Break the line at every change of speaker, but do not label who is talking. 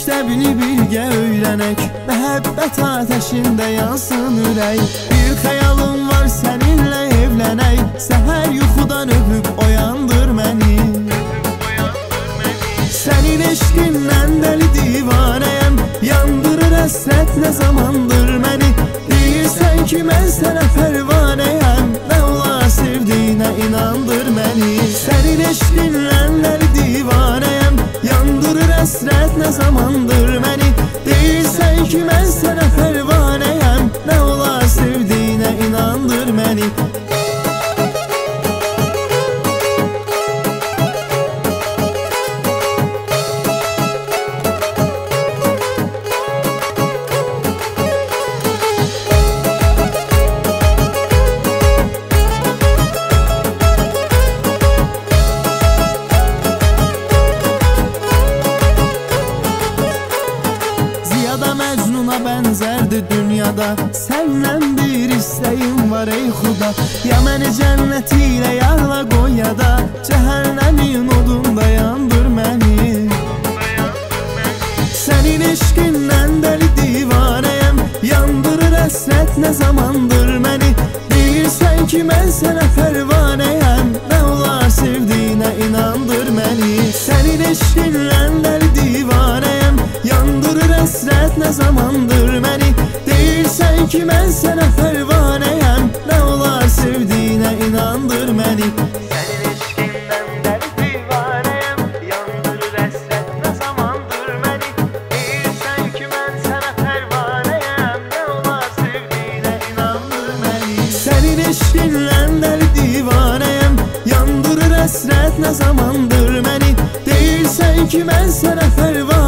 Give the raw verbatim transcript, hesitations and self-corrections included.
məktəbini birgə öyrənək, məhəbbət ateşində yansın ürək. Bir xəyalım var səninlə evlənək, səhər yuxudan öpüb oyandır məni. Sənin eşqindən dəli divanəyəm, yandırır həsrət nə zamandır məni. Deyirsən ki mən sənə pərvanəyəm, nə olar sevdiyinə inandır məni. Sənin eşqindən dəli divanəyəm, yandırır həsrət nə zamandır məni. Deyirsən ki mən sənə pərvanəyəm, nə olar sevdiyinə inandır məni. Məcnuna bənzərdi dünyada, səndən bir istəyim var ey xuda. Ya məni cənnəti ilə yarla qoya da, cəhənnəmin odunda yandır məni. Sənin eşqindən dəli divanəyəm, yandırır həsrət nə zamandır məni. Deyirsən ki mən sənə pərvanəyəm, nə olar sevdiyinə inandır məni. Sənin eşqindən dəli divanəyəm, yandırır həsrət nə zamandır məni. Deyirsən ki mən sənə pərvanəyəm, nə olar sevdiyinə inandır məni. Sənin eşqindən dəli divanəyəm, yandırır həsrət nə zamandır məni. Deyirsən ki mən sənə pərvanəyəm, nə olar sevdiyinə inandır məni. Sənin eşqindən dəli divanəyəm, yandırır həsrət nə zamandır məni. Deyirsən ki mən sənə pərvanəyəm,